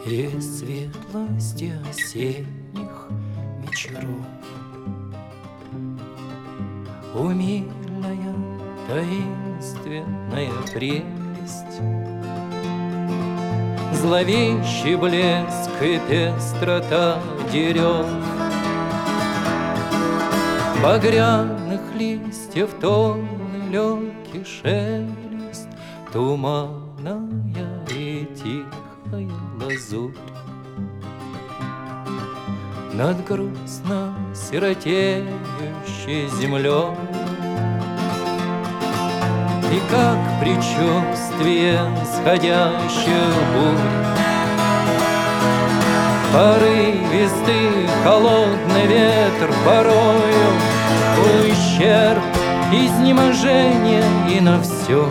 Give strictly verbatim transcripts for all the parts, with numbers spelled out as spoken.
И светлости осенних вечеров. Умильная, таинственная прелесть, зловещий блеск и пестрота дерев, багряных листьев тонный легкий шелест, туманная и тихая лазурь. Над грустно сиротеющей землей, и как предчувствие сходящих бурь, порывистый холодный ветер порою ущерб изнеможения и на все.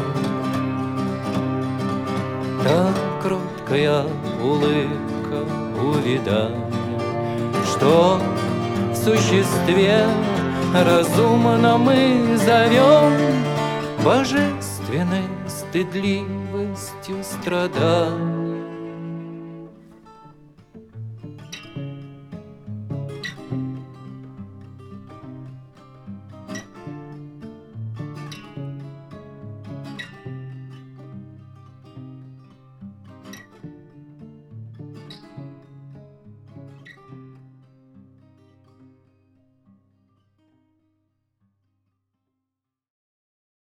Так кроткая улыбка увядания, что в существе разумно мы зовем божественной стыдливостью страданий.